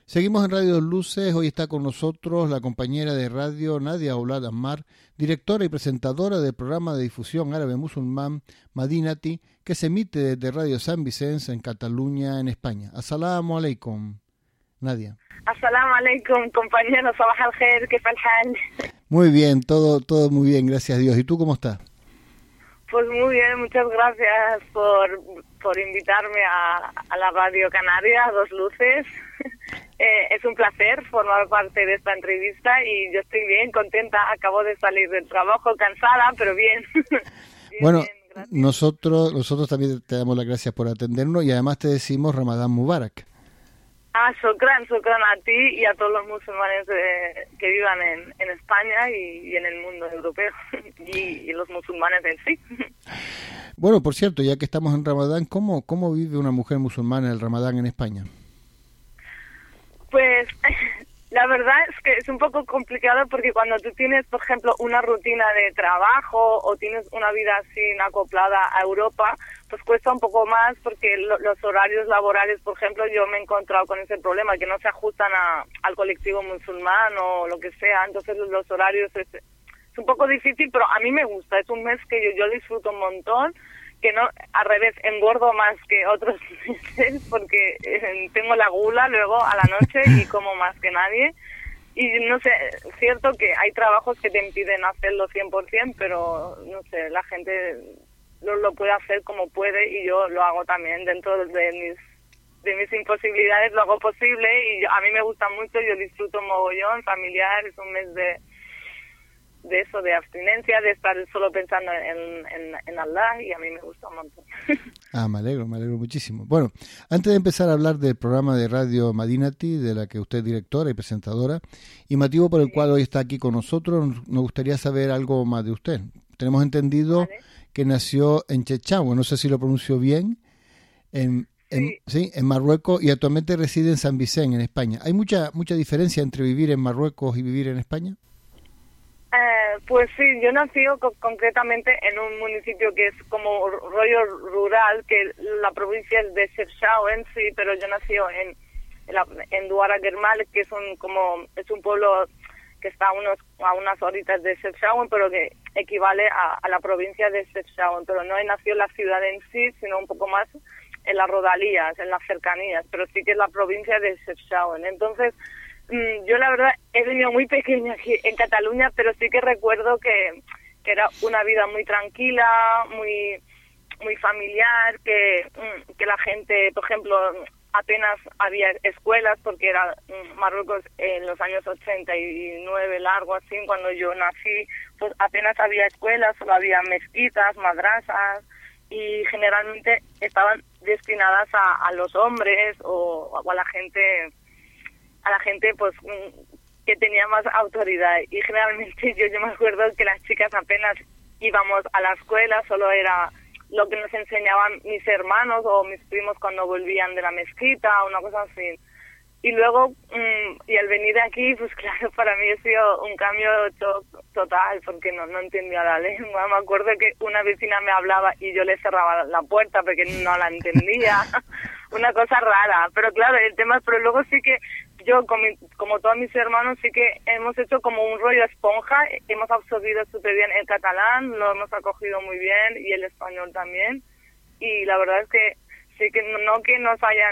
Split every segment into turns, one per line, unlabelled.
Seguimos en Radio Luces. Hoy está con nosotros la compañera de radio Nadia Oulad Ammar, directora y presentadora del programa de difusión árabe musulmán Madinati, que se emite desde Radio San Vicente en Cataluña, en España. Assalamu alaikum, Nadia.
Assalamu alaikum, compañeros. Sabah al-khair, ¿qué tal?
Muy bien, todo muy bien, gracias a Dios. ¿Y tú cómo estás?
Pues muy bien, muchas gracias por invitarme a la Radio Canaria, a Dos Luces. Es un placer formar parte de esta entrevista y yo estoy bien, contenta. Acabo de salir del trabajo, cansada, pero bien.
Bueno, bien, nosotros también te damos las gracias por atendernos y además te decimos Ramadán Mubarak.
Shukran a ti y a todos los musulmanes que vivan en España y en el mundo europeo y los musulmanes en sí.
Bueno, por cierto, ya que estamos en Ramadán, ¿cómo vive una mujer musulmana el Ramadán en España?
Pues la verdad es que es un poco complicado porque cuando tú tienes, por ejemplo, una rutina de trabajo o tienes una vida así acoplada a Europa, pues cuesta un poco más porque los horarios laborales, por ejemplo, yo me he encontrado con ese problema, que no se ajustan al colectivo musulmán o lo que sea, entonces los horarios es un poco difícil, pero a mí me gusta, es un mes que yo disfruto un montón, que no, al revés, engordo más que otros meses porque tengo la gula luego a la noche y como más que nadie. Y no sé, es cierto que hay trabajos que te impiden hacerlo 100%, pero no sé, la gente lo puede hacer como puede y yo lo hago también dentro de mis imposibilidades, lo hago posible y a mí me gusta mucho, yo disfruto mogollón, familiar, es un mes de eso, de abstinencia, de estar solo pensando en Allah y a mí me gusta un montón.
Me alegro muchísimo. Bueno, antes de empezar a hablar del programa de radio Madinati, de la que usted es directora y presentadora, y motivo por el cual hoy está aquí con nosotros, nos gustaría saber algo más de usted. Tenemos entendido que nació en Chechagua, no sé si lo pronuncio bien, en Marruecos y actualmente reside en San Vicente, en España. ¿Hay mucha diferencia entre vivir en Marruecos y vivir en España?
Pues sí, yo nací concretamente en un municipio que es como rollo rural, que la provincia es de Chefchaouen, sí, pero yo nací en Douara Guermal, que es un pueblo que está a unas horitas de Chefchaouen, pero que equivale a la provincia de Chefchaouen, pero no he nacido en la ciudad en sí, sino un poco más en las rodalías, en las cercanías, pero sí que es la provincia de Chefchaouen. Entonces, yo la verdad he venido muy pequeña aquí en Cataluña, pero sí que recuerdo que era una vida muy tranquila, muy familiar, que la gente, por ejemplo, apenas había escuelas porque era Marruecos en los años 89, largo así, cuando yo nací, pues apenas había escuelas, solo había mezquitas, madrasas y generalmente estaban destinadas a los hombres o a la gente pues que tenía más autoridad y generalmente yo me acuerdo que las chicas apenas íbamos a la escuela, solo era lo que nos enseñaban mis hermanos o mis primos cuando volvían de la mezquita o una cosa así. Y luego, y al venir aquí, pues claro, para mí ha sido un cambio total, porque no entendía la lengua. Me acuerdo que una vecina me hablaba y yo le cerraba la puerta porque no la entendía. Una cosa rara. Pero claro, pero luego sí que yo, como todos mis hermanos, sí que hemos hecho como un rollo esponja. Hemos absorbido súper bien el catalán, lo hemos acogido muy bien, y el español también. Y la verdad es que sí que no que nos hayan...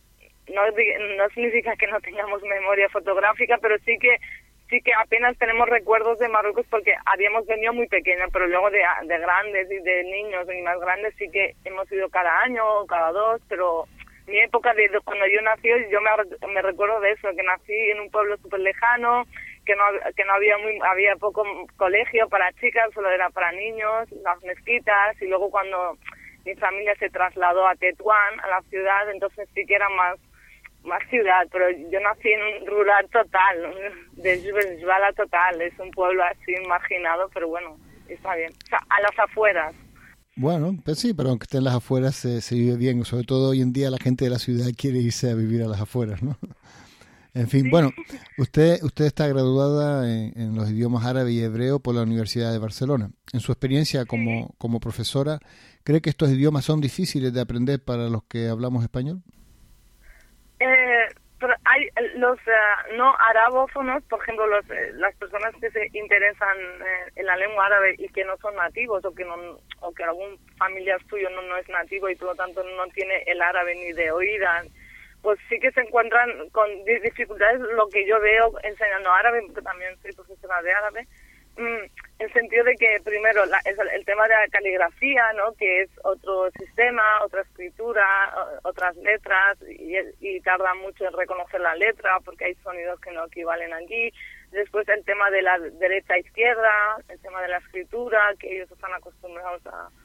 No significa que no tengamos memoria fotográfica, pero sí que apenas tenemos recuerdos de Marruecos porque habíamos venido muy pequeños, pero luego de grandes y de niños y más grandes sí que hemos ido cada año o cada dos, pero mi época de cuando yo nací, yo me recuerdo de eso, que nací en un pueblo súper lejano, que no había poco colegio para chicas, solo era para niños, las mezquitas, y luego cuando mi familia se trasladó a Tetuán, a la ciudad, entonces sí que era más ciudad, pero yo nací en un rural total, de Jbala total, es un pueblo así marginado, pero bueno, está bien. O sea, a las afueras.
Bueno, pues sí, pero aunque esté en las afueras se vive bien, sobre todo hoy en día la gente de la ciudad quiere irse a vivir a las afueras, ¿no? En fin, sí. Bueno, usted está graduada en los idiomas árabe y hebreo por la Universidad de Barcelona. En su experiencia como profesora, ¿cree que estos idiomas son difíciles de aprender para los que hablamos español?
Pero los no arabófonos, por ejemplo, las personas que se interesan en la lengua árabe y que no son nativos o que algún familiar suyo no es nativo y por lo tanto no tiene el árabe ni de oída, pues sí que se encuentran con dificultades, lo que yo veo enseñando árabe, porque también soy profesora de árabe, en el sentido de que primero es el tema de la caligrafía, ¿no? Que es otro sistema, otra escritura, otras letras y tarda mucho en reconocer la letra porque hay sonidos que no equivalen aquí. Después el tema de la derecha a izquierda, el tema de la escritura, que ellos están acostumbrados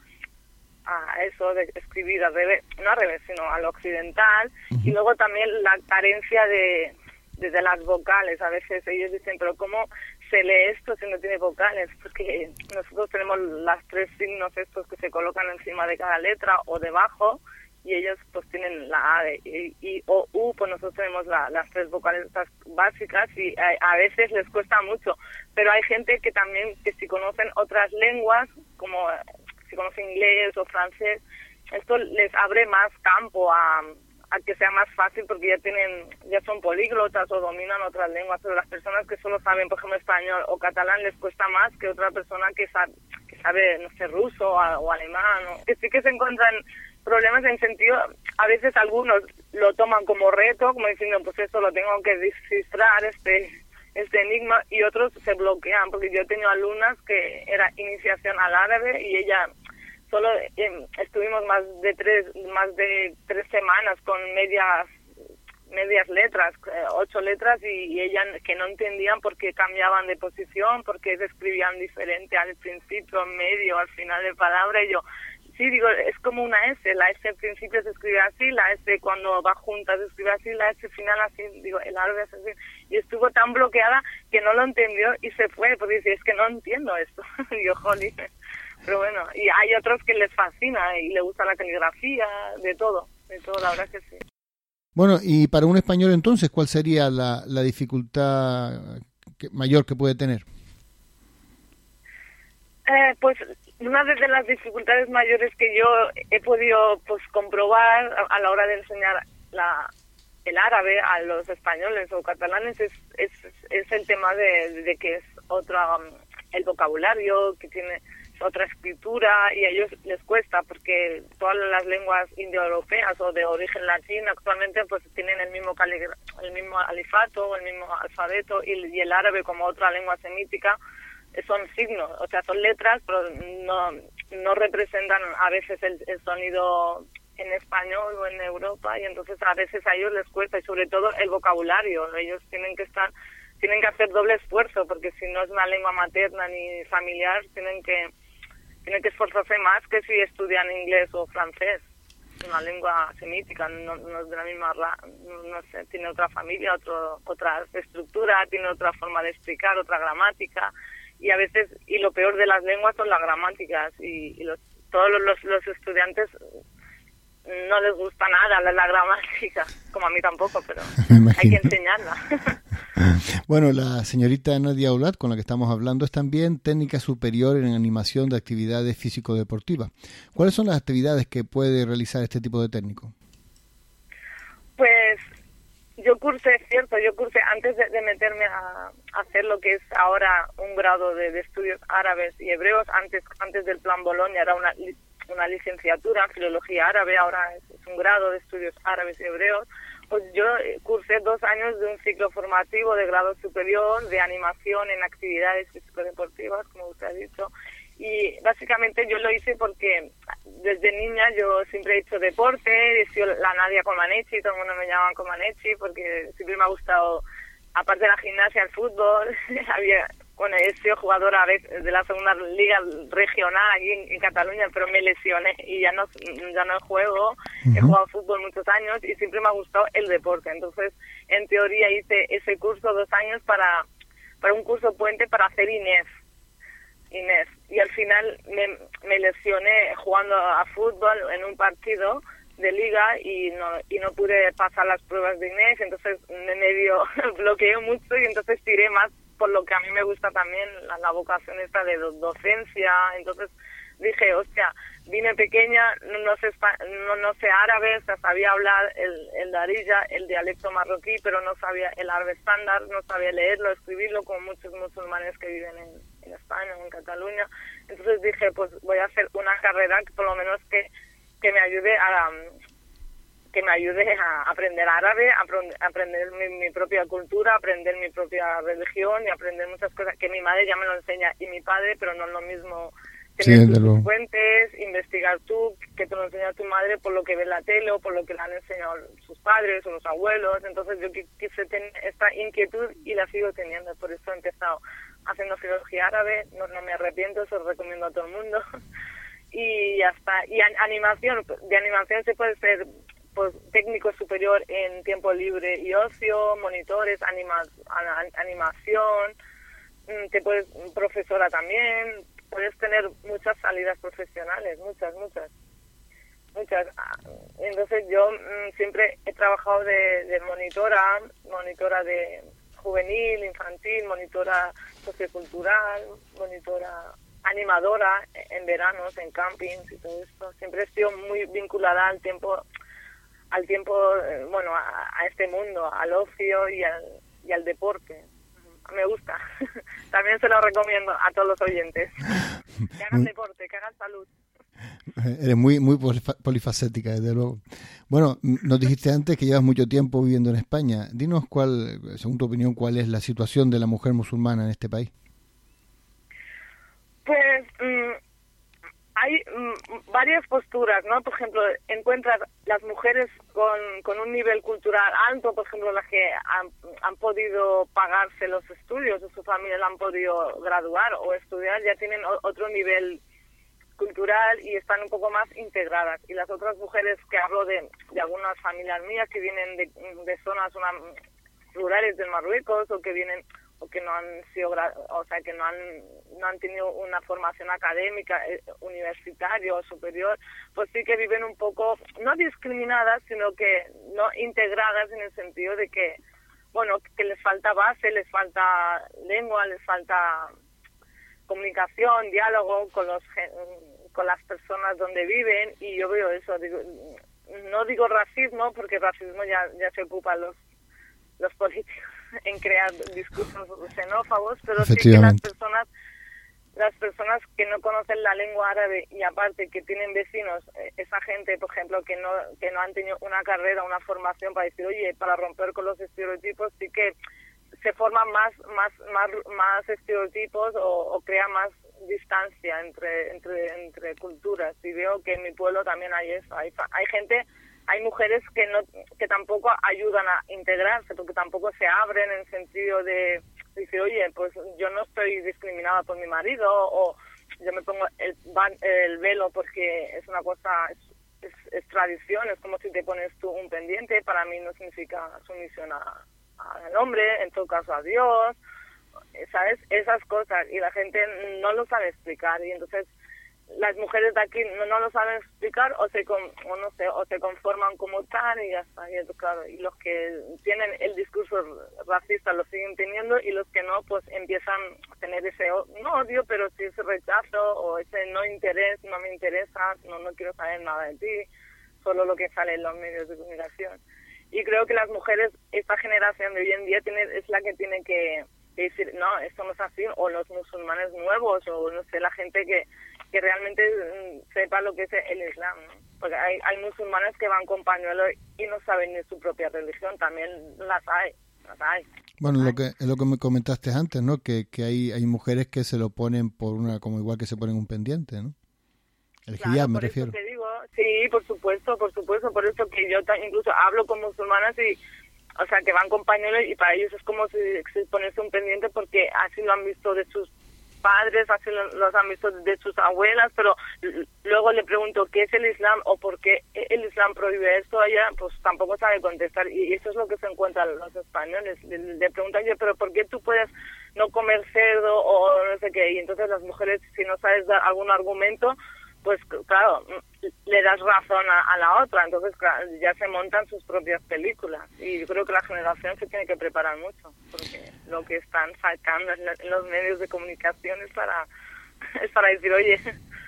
a eso de escribir al revés, no al revés, sino al occidental. Y luego también la carencia de las vocales. A veces ellos dicen, pero ¿cómo se lee esto si no tiene vocales? Porque nosotros tenemos las 3 signos estos que se colocan encima de cada letra o debajo, y ellos pues tienen la A, I, O, U, pues nosotros tenemos las 3 vocales estas básicas y a veces les cuesta mucho. Pero hay gente que también, que si conocen otras lenguas, como si conocen inglés o francés, esto les abre más campo a que sea más fácil porque ya son políglotas o dominan otras lenguas, pero las personas que solo saben, por ejemplo, español o catalán les cuesta más que otra persona que sabe, no sé, ruso o alemán. Que sí que se encuentran problemas en sentido, a veces algunos lo toman como reto, como diciendo, pues esto lo tengo que descifrar, este enigma, y otros se bloquean, porque yo he tenido alumnas que era iniciación al árabe y ella solo estuvimos más de 3 semanas con medias letras, 8 letras, y ellas que no entendían por qué cambiaban de posición, por qué se escribían diferente al principio, en medio, al final de palabra. Y yo, sí, digo, es como una S, la S al principio se escribe así, la S cuando va junta se escribe así, la S final así, digo, el árabe es así. Y estuvo tan bloqueada que no lo entendió y se fue, porque dice, es que no entiendo esto. Y yo, jolín. Pero bueno, y hay otros que les fascina y les gusta la caligrafía, de todo, la verdad que sí.
Bueno, y para un español entonces, ¿cuál sería la dificultad mayor que puede tener?
Pues una de las dificultades mayores que yo he podido pues comprobar a la hora de enseñar el árabe a los españoles o catalanes es el tema de que es el vocabulario, que tiene otra escritura, y a ellos les cuesta porque todas las lenguas indoeuropeas o de origen latino actualmente pues tienen el mismo alifato, el mismo alfabeto, y el árabe, como otra lengua semítica, son signos, o sea, son letras, pero no representan a veces el sonido en español o en Europa, y entonces a veces a ellos les cuesta, y sobre todo el vocabulario. Ellos tienen que hacer doble esfuerzo, porque si no es una lengua materna ni familiar, tienen que esforzarse más que si estudian inglés o francés, una lengua semítica, no es de la misma, no sé, tiene otra familia, otra estructura, tiene otra forma de explicar, otra gramática, y a veces, y lo peor de las lenguas son las gramáticas, y todos los estudiantes no les gusta nada la gramática, como a mí tampoco, pero hay que enseñarla.
Bueno, la señorita Nadia Olat, con la que estamos hablando, es también técnica superior en animación de actividades físico-deportivas. ¿Cuáles son las actividades que puede realizar este tipo de técnico?
Pues yo cursé antes de meterme a hacer lo que es ahora un grado de estudios árabes y hebreos. Antes del plan Bolonia era una licenciatura en filología árabe, ahora es un grado de estudios árabes y hebreos. Pues yo cursé 2 años de un ciclo formativo de grado superior de animación en actividades físico-deportivas, como usted ha dicho, y básicamente yo lo hice porque desde niña yo siempre he hecho deporte, he sido la Nadia Comaneci, todo el mundo me llama Comaneci porque siempre me ha gustado, aparte de la gimnasia, el fútbol. He sido jugadora de la segunda liga regional aquí en Cataluña, pero me lesioné y ya no juego. Uh-huh. He jugado fútbol muchos años y siempre me ha gustado el deporte. Entonces, en teoría hice ese curso 2 años para un curso puente para hacer Inés. Y al final me lesioné jugando a fútbol en un partido de liga y no pude pasar las pruebas de Inés. Entonces me medio bloqueé mucho y entonces tiré más por lo que a mí me gusta también, la vocación esta de docencia. Entonces dije, hostia, vine pequeña, no sé árabe, o sea, sabía hablar el darija, el dialecto marroquí, pero no sabía el árabe estándar, no sabía leerlo, escribirlo, como muchos musulmanes que viven en España o en Cataluña. Entonces dije, pues voy a hacer una carrera que por lo menos que me ayude a aprender árabe, aprender mi propia cultura, aprender mi propia religión y aprender muchas cosas que mi madre ya me lo enseña y mi padre, pero no es lo mismo tener tus fuentes, investigar tú, que te lo enseña tu madre por lo que ve en la tele o por lo que le han enseñado sus padres o los abuelos. Entonces yo quise tener esta inquietud y la sigo teniendo, por eso he empezado haciendo filología árabe, no me arrepiento, se lo recomiendo a todo el mundo. Y ya está. Y animación, de animación se puede ser pues técnico superior en tiempo libre y ocio, monitores, animación, te puedes profesora también, puedes tener muchas salidas profesionales, muchas. Entonces yo siempre he trabajado de monitora de juvenil, infantil, monitora sociocultural, monitora animadora en veranos, en campings y todo esto. Siempre he sido muy vinculada al tiempo, bueno, a este mundo, al ocio y al deporte. Me gusta. También se lo recomiendo a todos los oyentes. Que hagan deporte, que hagan salud.
Eres muy polifacética, desde luego. Bueno, nos dijiste antes que llevas mucho tiempo viviendo en España. Dinos según tu opinión, cuál es la situación de la mujer musulmana en este país.
Pues hay varias posturas, ¿no? Por ejemplo, encuentras las mujeres con un nivel cultural alto, por ejemplo, las que han podido pagarse los estudios o su familia la han podido graduar o estudiar, ya tienen otro nivel cultural y están un poco más integradas. Y las otras mujeres que hablo de algunas familias mías que vienen de zonas rurales del Marruecos o que vienen o que no han sido, o sea, que no han tenido una formación académica universitaria o superior, pues sí que viven un poco, no discriminadas, sino que no integradas en el sentido de que, bueno, que les falta base, les falta lengua, les falta comunicación, diálogo con las personas donde viven, y yo veo eso, no digo racismo, porque racismo ya se ocupan los políticos en crear discursos xenófobos, pero sí que las personas que no conocen la lengua árabe y aparte que tienen vecinos, esa gente, por ejemplo, que no han tenido una carrera, una formación para decir, oye, para romper con los estereotipos, sí que se forman más estereotipos o crea más distancia entre culturas. Y veo que en mi pueblo también hay eso, hay gente. Hay mujeres que tampoco ayudan a integrarse, porque tampoco se abren en el sentido de decir, oye, pues yo no estoy discriminada por mi marido, o yo me pongo el velo porque es una cosa, es tradición, es como si te pones tú un pendiente, para mí no significa sumisión al hombre, en todo caso a Dios, ¿sabes? Esas cosas, y la gente no lo sabe explicar, y entonces las mujeres de aquí no lo saben explicar o se conforman como tal y ya está. Y eso, claro, y los que tienen el discurso racista lo siguen teniendo, y los que no, pues empiezan a tener ese no odio, pero sí ese rechazo o ese no interés, no me interesa, no quiero saber nada de ti, solo lo que sale en los medios de comunicación. Y creo que las mujeres, esta generación de hoy en día es la que tiene que decir, no, esto no es así, o los musulmanes nuevos, o no sé, la gente que realmente sepa lo que es el Islam, ¿no? Porque hay musulmanes que van con pañuelo y no saben ni su propia religión, también las hay.
Bueno, lo que me comentaste antes, ¿no? Que hay mujeres que se lo ponen como igual que se ponen un pendiente, ¿no? El hijab, me refiero.
Te digo, sí, por supuesto, por eso que yo incluso hablo con musulmanas y, o sea, que van con pañuelo y para ellos es como si ponerse un pendiente, porque así lo han visto de sus padres, así los han visto de sus abuelas, pero luego le pregunto qué es el Islam o por qué el Islam prohíbe esto, ella pues tampoco sabe contestar, y eso es lo que se encuentran los españoles. Le preguntan yo, pero ¿por qué tú puedes no comer cerdo o no sé qué? Y entonces las mujeres, si no sabes dar algún argumento, pues claro, le das razón a la otra, entonces claro, ya se montan sus propias películas, y yo creo que la generación se tiene que preparar mucho, porque lo que están sacando en los medios de comunicación es para decir, oye,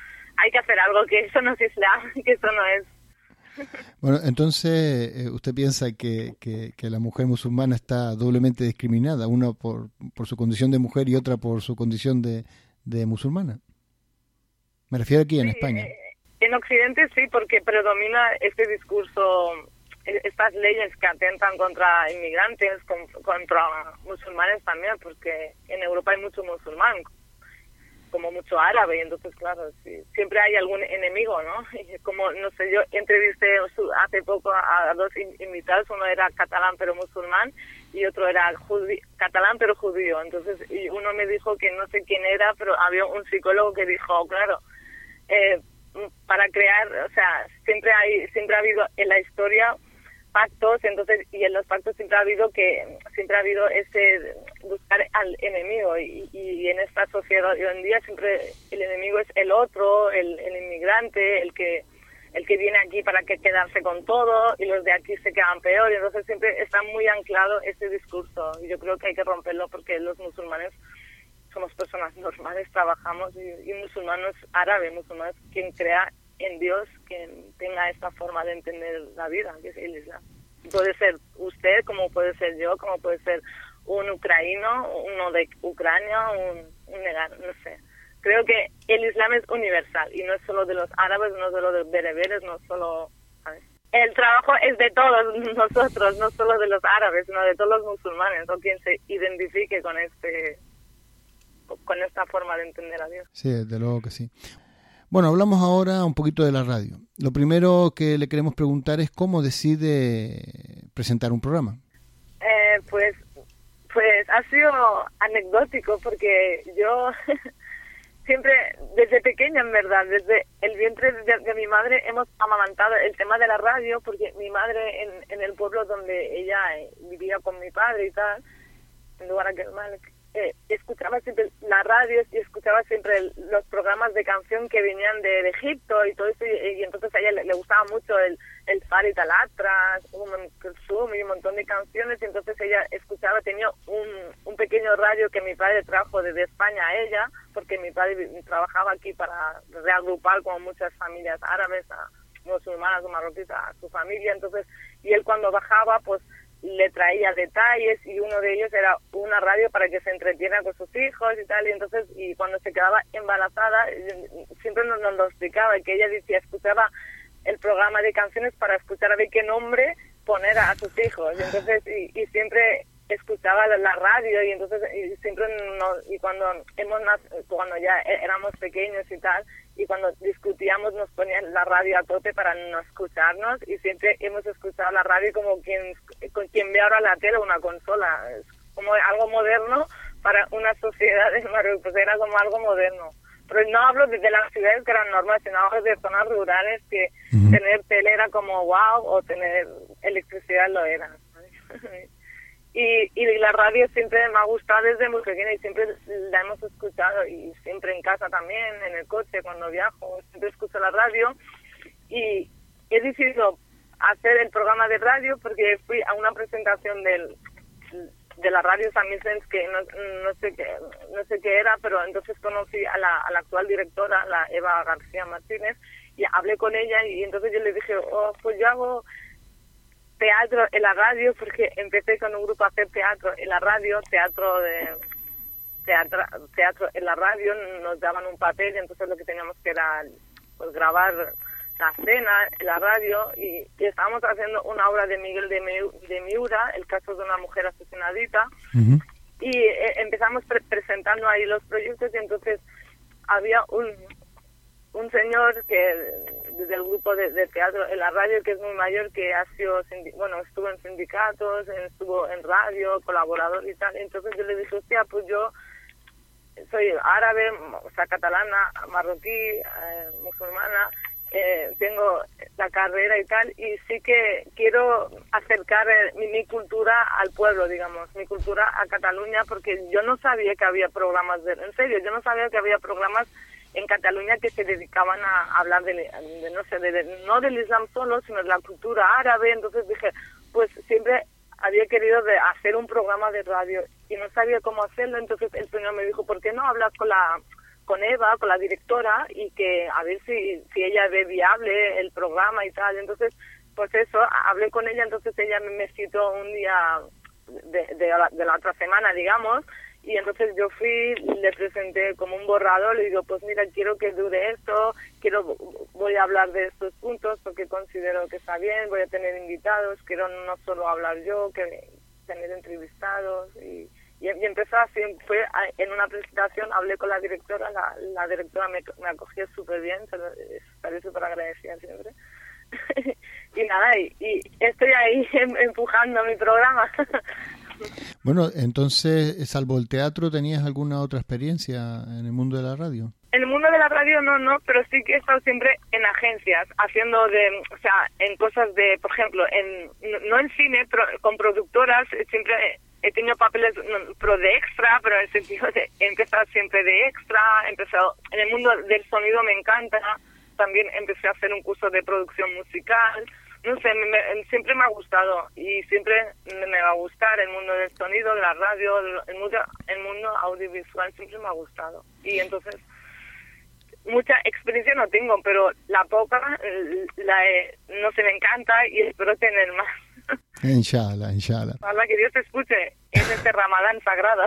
hay que hacer algo, que eso no es Islam, que eso no es.
Bueno, entonces usted piensa que la mujer musulmana está doblemente discriminada, una por su condición de mujer y otra por su condición de musulmana. Me refiero aquí en España.
En Occidente sí, porque predomina este discurso, estas leyes que atentan contra inmigrantes, contra musulmanes también, porque en Europa hay mucho musulmán, como mucho árabe, y entonces claro, sí, siempre hay algún enemigo, ¿no? Y como, no sé, yo entrevisté hace poco a dos invitados, uno era catalán pero musulmán y otro era catalán pero judío, entonces y uno me dijo que no sé quién era, pero había un psicólogo que dijo, claro, para crear, o sea, siempre ha habido en la historia pactos, entonces, y en los pactos siempre ha habido ese buscar al enemigo, y en esta sociedad hoy en día siempre el enemigo es el otro, el inmigrante, el que viene aquí para quedarse con todo, y los de aquí se quedan peor, y entonces siempre está muy anclado ese discurso, y yo creo que hay que romperlo porque los musulmanes somos personas normales, trabajamos, y musulmanes árabes, musulmanes, quien crea en Dios, quien tenga esta forma de entender la vida, que es el Islam. Puede ser usted, como puede ser yo, como puede ser un ucraniano, uno de Ucrania, un negano, no sé. Creo que el Islam es universal y no es solo de los árabes, no es solo de los bereberes, no solo, ¿sabes? El trabajo es de todos nosotros, no solo de los árabes, sino de todos los musulmanes, o quien se identifique con esta forma de entender a Dios.
Sí, desde luego que sí. Bueno, hablamos ahora un poquito de la radio. Lo primero que le queremos preguntar es cómo decide presentar un programa.
Pues ha sido anecdótico porque yo siempre, desde pequeña en verdad, desde el vientre de mi madre hemos amamantado el tema de la radio, porque mi madre en el pueblo donde ella vivía con mi padre y tal, en Luaraquelmal, escuchaba siempre la radio y escuchaba siempre los programas de canción que venían de Egipto y todo eso, y entonces a ella le gustaba mucho el Farid Al-Atras, Kulsum y un montón de canciones, y entonces ella escuchaba, tenía un pequeño radio que mi padre trajo desde España a ella, porque mi padre trabajaba aquí para reagrupar como muchas familias árabes, musulmanas o marroquíes a su familia, entonces, y él cuando bajaba pues le traía detalles, y uno de ellos era una radio para que se entretiera con sus hijos y tal, y entonces, y cuando se quedaba embarazada, siempre nos lo explicaba, que ella decía, escuchaba el programa de canciones para escuchar a ver qué nombre poner a sus hijos, y entonces, y siempre escuchaba la radio, y entonces, y siempre y cuando ya éramos pequeños y tal, y cuando discutíamos nos ponían la radio a tope para no escucharnos, y siempre hemos escuchado la radio como quien ve ahora la tele o una consola, es como algo moderno para una sociedad en Marruecos, pues era como algo moderno. Pero no hablo de las ciudades que eran normales, sino hablo de zonas rurales que tener tele era como wow, o tener electricidad lo era, ¿sabes? Y la radio siempre me ha gustado desde muy pequeña, y siempre la hemos escuchado, y siempre en casa también, en el coche, cuando viajo, siempre escucho la radio, y he decidido hacer el programa de radio porque fui a una presentación de la radio San Vicente, que no sé qué era, pero entonces conocí a la actual directora, la Eva García Martínez, y hablé con ella, y entonces yo le dije, pues yo hago teatro en la radio, porque empecé con un grupo a hacer teatro en la radio, teatro en la radio, nos daban un papel, y entonces lo que teníamos que era pues grabar la escena en la radio, y estábamos haciendo una obra de Miguel de Miura, el caso de una mujer asesinadita, y empezamos presentando ahí los proyectos, y entonces había un señor que desde el grupo de teatro en la radio, que es muy mayor, que ha sido estuvo en sindicatos, estuvo en radio, colaborador y tal. Entonces yo le dije, hostia, pues yo soy árabe, o sea, catalana, marroquí, musulmana, tengo la carrera y tal, y sí que quiero acercar mi cultura al pueblo, digamos, mi cultura a Cataluña, porque yo no sabía que había programas yo no sabía que había programas en Cataluña que se dedicaban a hablar no del Islam solo, sino de la cultura árabe. Entonces dije, pues siempre había querido hacer un programa de radio y no sabía cómo hacerlo. Entonces el señor me dijo, ¿por qué no hablas con con Eva, con la directora, y que a ver si ella ve viable el programa y tal. Entonces, pues eso, hablé con ella, entonces ella me citó un día de la otra semana, digamos, y entonces yo fui, le presenté como un borrador, le digo, pues mira, quiero que dure esto, voy a hablar de estos puntos porque considero que está bien, voy a tener invitados, quiero no solo hablar yo, que tener entrevistados, y empezó así, fue en una presentación, hablé con la directora, la directora me acogió súper bien, estaré súper agradecida siempre. Y nada, y estoy ahí empujando mi programa.
Bueno, entonces, salvo el teatro, ¿tenías alguna otra experiencia en el mundo de la radio?
En el mundo de la radio no, pero sí que he estado siempre en agencias, haciendo en cosas de, por ejemplo, no en cine, pero con productoras, siempre he tenido papeles pro de extra, pero en el sentido de he empezado siempre de extra, he empezado, en el mundo del sonido me encanta, también empecé a hacer un curso de producción musical, no sé, siempre me ha gustado y siempre me va a gustar el mundo del sonido, la radio, el mundo audiovisual, siempre me ha gustado. Y entonces, mucha experiencia no tengo, pero la poca, no se me encanta y espero tener más.
Inshallah.
Ojalá que Dios te escuche en este Ramadán sagrado.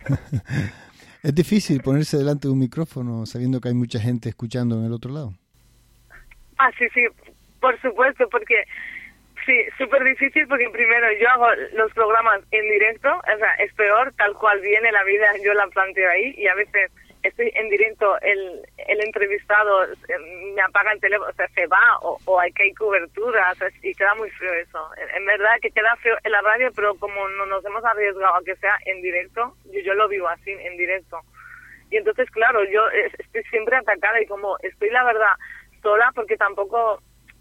Es difícil ponerse delante de un micrófono sabiendo que hay mucha gente escuchando en el otro lado.
Ah, sí, por supuesto, porque sí, súper difícil porque primero yo hago los programas en directo, o sea, es peor, tal cual viene la vida, yo la planteo ahí y a veces estoy en directo, el entrevistado me apaga el teléfono, o sea, se va o hay que hay cobertura, o sea, y queda muy feo eso. En verdad que queda feo en la radio, pero como no nos hemos arriesgado a que sea en directo, yo lo vivo así, en directo. Y entonces, claro, yo estoy siempre atacada y como estoy, la verdad, sola porque tampoco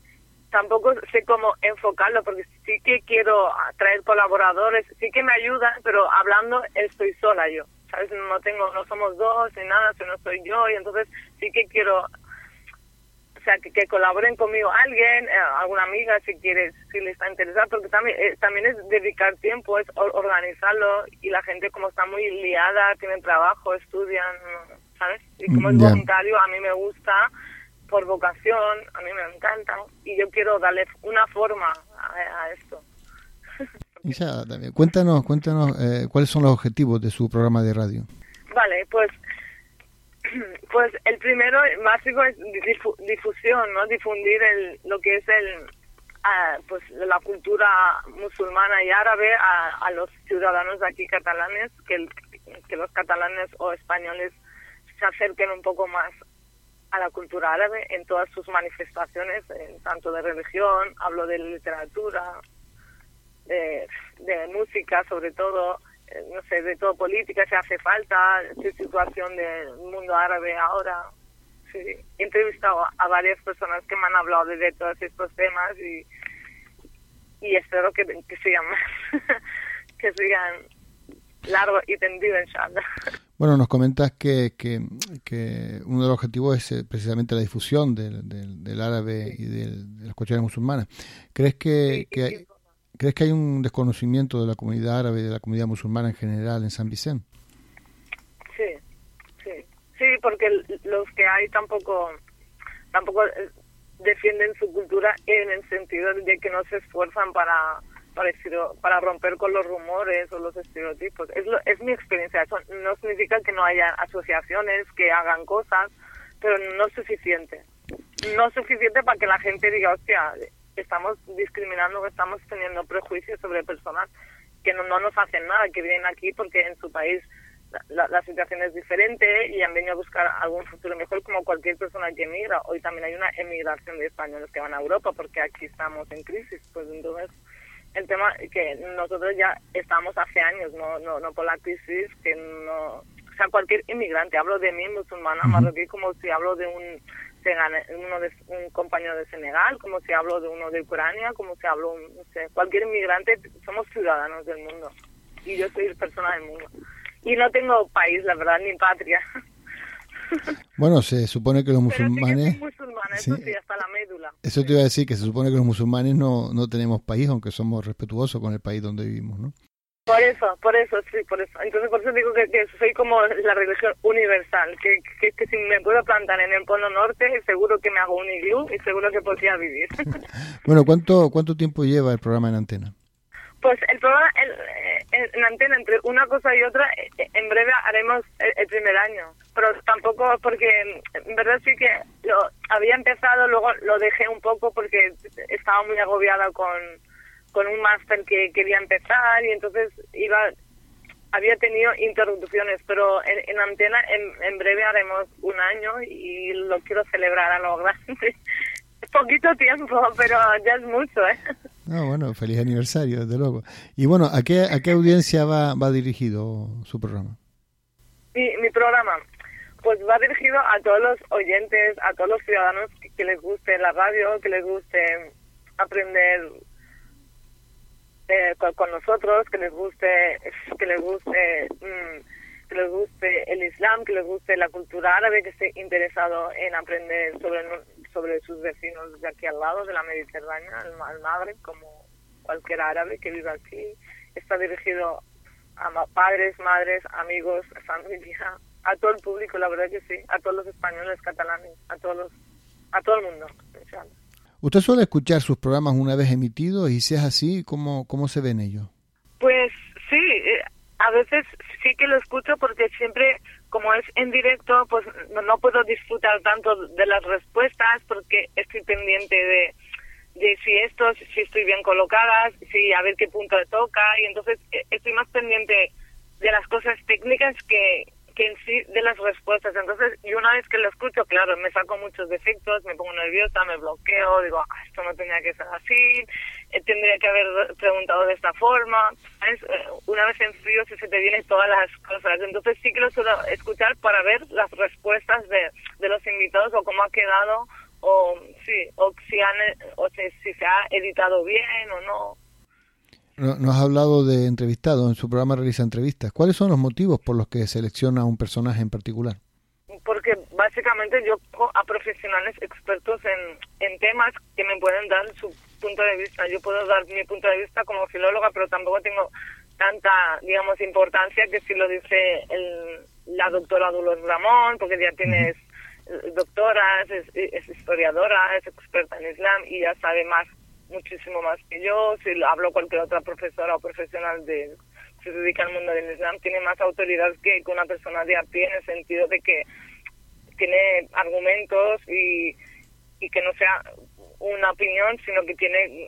sé cómo enfocarlo, porque sí que quiero traer colaboradores, sí que me ayudan, pero hablando estoy sola yo, ¿sabes? No somos dos ni nada, sino soy yo, y entonces sí que quiero, o sea, que colaboren conmigo alguien, alguna amiga si le está interesada, porque también es dedicar tiempo, es organizarlo, y la gente como está muy liada, tienen trabajo, estudian, ¿sabes? Y como es voluntario, a mí me gusta, por vocación, a mí me encanta y yo quiero darle una forma a esto.
Ya, también. Cuéntanos cuáles son los objetivos de su programa de radio.
Vale, pues el primero básico es difusión, ¿no? Difundir lo que es pues la cultura musulmana y árabe a los ciudadanos de aquí catalanes, que los catalanes o españoles se acerquen un poco más a la cultura árabe en todas sus manifestaciones, tanto de religión, hablo de literatura, de música sobre todo, no sé, de todo, política si hace falta, de situación del mundo árabe ahora. Sí, he entrevistado a varias personas que me han hablado de todos estos temas y espero que sigan más, que sigan largo y tendido, inshallah.
Bueno, nos comentas que uno de los objetivos es precisamente la difusión del árabe y de las cuestiones musulmanas. ¿Crees que hay un desconocimiento de la comunidad árabe y de la comunidad musulmana en general en San Vicente?
Sí, porque los que hay tampoco defienden su cultura en el sentido de que no se esfuerzan para romper con los rumores o los estereotipos. Es mi experiencia. Eso no significa que no haya asociaciones que hagan cosas, pero no es suficiente. No es suficiente para que la gente diga, hostia, estamos discriminando, estamos teniendo prejuicios sobre personas que no nos hacen nada, que vienen aquí porque en su país la situación es diferente y han venido a buscar algún futuro mejor, como cualquier persona que emigra. Hoy también hay una emigración de españoles que van a Europa porque aquí estamos en crisis. Pues entonces el tema que nosotros ya estamos hace años, no por la crisis, que no, o sea, cualquier inmigrante, hablo de mí, musulmana, marroquí, como si hablo de un compañero de Senegal, como si hablo de uno de Ucrania, como si hablo, no sé, cualquier inmigrante, somos ciudadanos del mundo y yo soy persona del mundo y no tengo país, la verdad, ni patria.
Bueno, se supone que los musulmanes...
Pero sí que soy musulmana, eso sí, hasta la médula.
Eso te iba a decir, que se supone que los musulmanes no tenemos país, aunque somos respetuosos con el país donde vivimos, ¿no?
Por eso, sí, por eso. Entonces, por eso digo que soy como la religión universal, que si me puedo plantar en el Polo Norte, seguro que me hago un iglú y seguro que podría vivir.
Bueno, ¿cuánto tiempo lleva el programa en antena?
Pues el programa en antena, entre una cosa y otra, en breve haremos el primer año. Pero tampoco, porque en verdad sí que lo había empezado, luego lo dejé un poco porque estaba muy agobiada con un máster que quería empezar y entonces había tenido interrupciones, pero en antena en breve haremos un año y lo quiero celebrar a lo grande. Es poquito tiempo, pero ya es mucho, ¿eh?
Ah, bueno, feliz aniversario, desde luego. Y bueno, ¿a qué audiencia va dirigido su programa?
Mi programa, pues va dirigido a todos los oyentes, a todos los ciudadanos que les guste la radio, que les guste aprender con nosotros, que les guste el Islam, que les guste la cultura árabe, que esté interesado en aprender sobre sus vecinos de aquí al lado, de la Mediterránea, al Magreb, como cualquier árabe que viva aquí. Está dirigido a padres, madres, amigos, familia, a todo el público, la verdad que sí, a todos los españoles, catalanes, a todo el mundo.
¿Usted suele escuchar sus programas una vez emitidos? Y si es así, ¿cómo se ven ellos?
Pues sí, a veces sí que lo escucho porque siempre, como es en directo, pues no puedo disfrutar tanto de las respuestas porque estoy pendiente de si estoy bien colocada, si a ver qué punto toca, y entonces estoy más pendiente de las cosas técnicas que en sí de las respuestas. Entonces, y una vez que lo escucho, claro, me saco muchos defectos, me pongo nerviosa, me bloqueo, digo, esto no tenía que ser así, tendría que haber preguntado de esta forma. Una vez en frío se te vienen todas las cosas. Entonces sí que lo suelo escuchar para ver las respuestas de los invitados, o cómo ha quedado, o si se ha editado bien o no.
Nos ha hablado de entrevistados, en su programa realiza entrevistas. ¿Cuáles son los motivos por los que selecciona a un personaje en particular?
Porque básicamente yo cojo a profesionales expertos en temas que me pueden dar su punto de vista. Yo puedo dar mi punto de vista como filóloga, pero tampoco tengo tanta, digamos, importancia que si lo dice la doctora Dolores Ramón, porque ya tienes doctoras, es historiadora, es experta en Islam y ya sabe muchísimo más que yo. Si hablo cualquier otra profesora o profesional que se dedica al mundo del Islam, tiene más autoridad que una persona de a pie, en el sentido de que tiene argumentos y que no sea una opinión, sino que tiene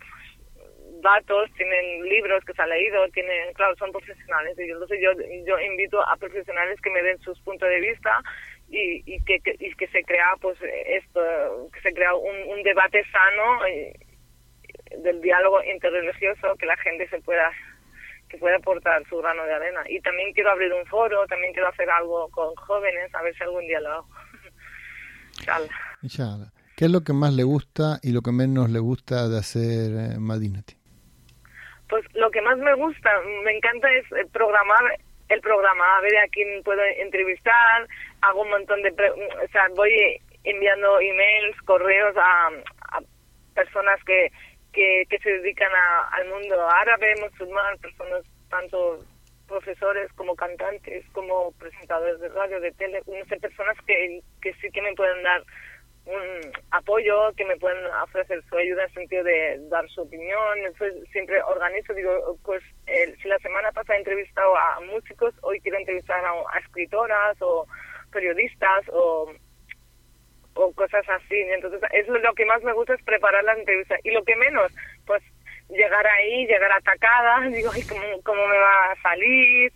datos, tienen libros que se ha leído, claro, son profesionales. Y entonces yo invito a profesionales que me den sus puntos de vista y que se crea que se crea un debate sano del diálogo interreligioso, que la gente que pueda aportar su grano de arena. Y también quiero abrir un foro, también quiero hacer algo con jóvenes, a ver si algún día lo hago.
Inshallah. ¿Qué es lo que más le gusta y lo que menos le gusta de hacer Madinati?
Pues lo que más me gusta, me encanta es programar el programa, a ver a quién puedo entrevistar, hago un montón voy enviando emails, correos a personas que se dedican al mundo árabe, musulmán, personas tanto profesores como cantantes, como presentadores de radio, de tele, no sé, personas que sí que me pueden dar un apoyo, que me pueden ofrecer su ayuda en el sentido de dar su opinión. Entonces siempre organizo, digo, pues si la semana pasada he entrevistado a músicos, hoy quiero entrevistar a escritoras o periodistas o cosas así. Entonces es lo que más me gusta, es preparar las entrevistas, y lo que menos, pues llegar atacada, digo, ay, ¿cómo me va a salir?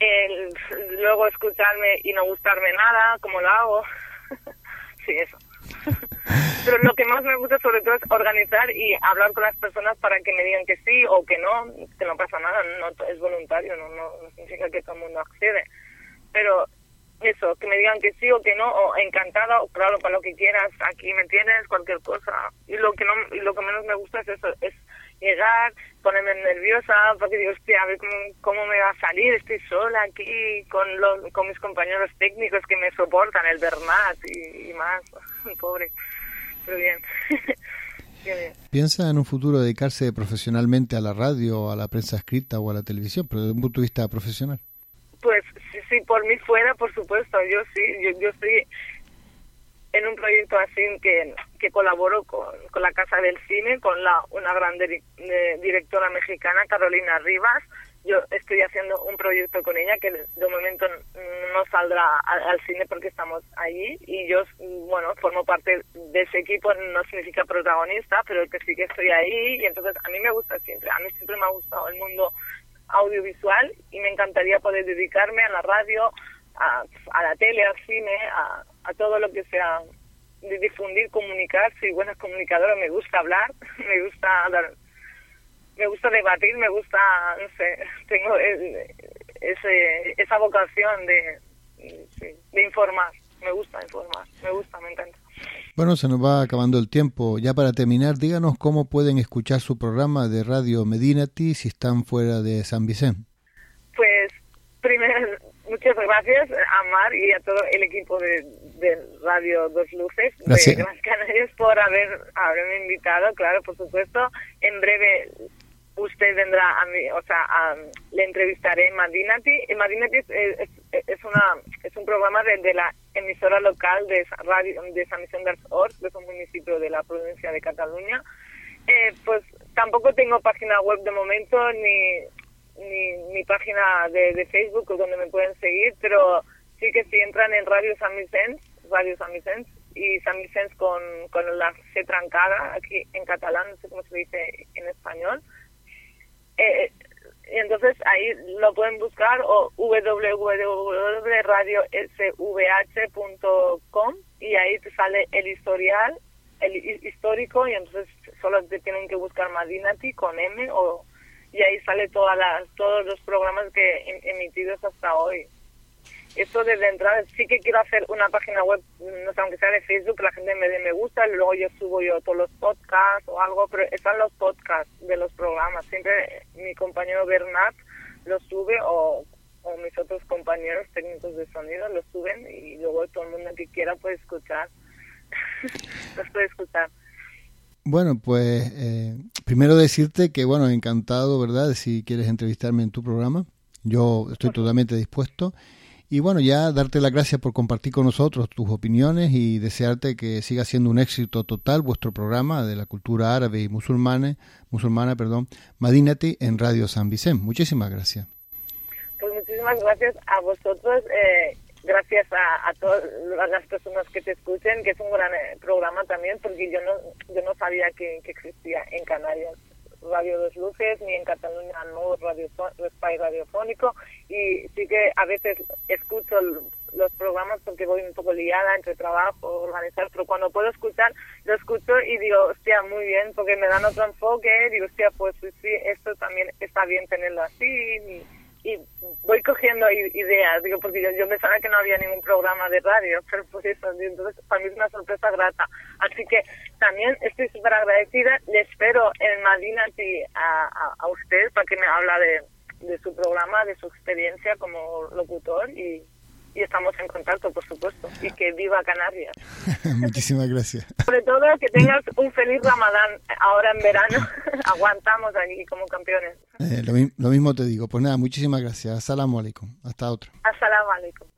Luego escucharme y no gustarme nada, ¿cómo lo hago? Sí, eso. Pero lo que más me gusta sobre todo es organizar y hablar con las personas para que me digan que sí o que no pasa nada, no es voluntario, no significa que todo el mundo accede, pero eso, que me digan que sí o que no, o encantada, o claro, para lo que quieras, aquí me tienes, cualquier cosa. Y lo que menos me gusta es eso, es llegar, ponerme nerviosa, porque digo, hostia, a ver cómo me va a salir, estoy sola aquí con mis compañeros técnicos que me soportan, el Bernat y más, pobre, pero bien.
¿Piensa en un futuro dedicarse profesionalmente a la radio, a la prensa escrita o a la televisión, pero desde un punto de vista profesional?
Pues si por mí fuera, por supuesto, yo sí, yo estoy en un proyecto así que colaboro con la Casa del Cine, con una gran directora mexicana, Carolina Rivas. Yo estoy haciendo un proyecto con ella que de momento no saldrá al cine porque estamos allí, y yo, bueno, formo parte de ese equipo. No significa protagonista, pero que sí que estoy ahí, y entonces a mí siempre me ha gustado el mundo audiovisual, y me encantaría poder dedicarme a la radio, a la tele, al cine, a todo lo que sea de difundir, comunicar. Soy buena comunicadora, me gusta hablar, me gusta debatir, me gusta, no sé, tengo esa vocación de informar. Me gusta informar, me encanta.
Bueno, se nos va acabando el tiempo. Ya para terminar, díganos cómo pueden escuchar su programa de Radio Medinati si están fuera de San Vicente.
Pues, primero, muchas gracias a Mar y a todo el equipo de Radio Dos Luces de Gran Canarias por haberme invitado, claro, por supuesto. En breve usted vendrá a mí, le entrevistaré en Madinati. Madinati es un programa de la emisora local de radio de San Vicente dels Horts, que es un municipio de la provincia de Cataluña. Pues tampoco tengo página web de momento, ni página de Facebook donde me pueden seguir, pero sí que si entran en Radio San Vicente, y San Vicente con la C trancada, aquí en catalán, no sé cómo se dice en español. Y entonces ahí lo pueden buscar, o www.radiosvh.com, y ahí te sale el historial, el histórico, y entonces solo te tienen que buscar Madinati con M, y ahí sale todos los programas que emitidos hasta hoy. Esto desde entrada, sí que quiero hacer una página web, no sé, aunque sea de Facebook, la gente me dé me gusta, luego yo subo todos los podcasts o algo, pero están los podcasts de los programas. Siempre mi compañero Bernat los sube, o mis otros compañeros técnicos de sonido los suben, y luego todo el mundo que quiera puede escuchar. Los puede escuchar.
Bueno, pues primero decirte que, bueno, encantado, ¿verdad?, si quieres entrevistarme en tu programa. Yo estoy totalmente dispuesto. Y bueno, ya darte las gracias por compartir con nosotros tus opiniones, y desearte que siga siendo un éxito total vuestro programa de la cultura árabe y musulmana, Madinati, en Radio San Vicente. Muchísimas gracias.
Pues muchísimas gracias a vosotros, gracias a todas las personas que te escuchen, que es un gran programa también, porque yo no sabía que existía en Canarias Radio Dos Luces, ni en Cataluña no Espai Radiofónico, y sí que a veces escucho los programas porque voy un poco liada entre trabajo, organizar, pero cuando puedo escuchar, lo escucho y digo, hostia, muy bien, porque me dan otro enfoque, digo, hostia, pues sí, esto también está bien tenerlo así, y voy cogiendo ideas, digo, porque yo pensaba que no había ningún programa de radio, pero pues eso, entonces para mí es una sorpresa grata. Así que también estoy súper agradecida, le espero en Madinati a usted para que me habla de su programa, de su experiencia como locutor, y estamos en contacto, por supuesto, y que viva Canarias.
Muchísimas gracias.
Sobre todo que tengas un feliz Ramadán ahora en verano. Aguantamos aquí como campeones.
Lo mismo te digo. Pues nada, muchísimas gracias. As-salamu alaykum. Hasta otra.
As-salamu alaykum.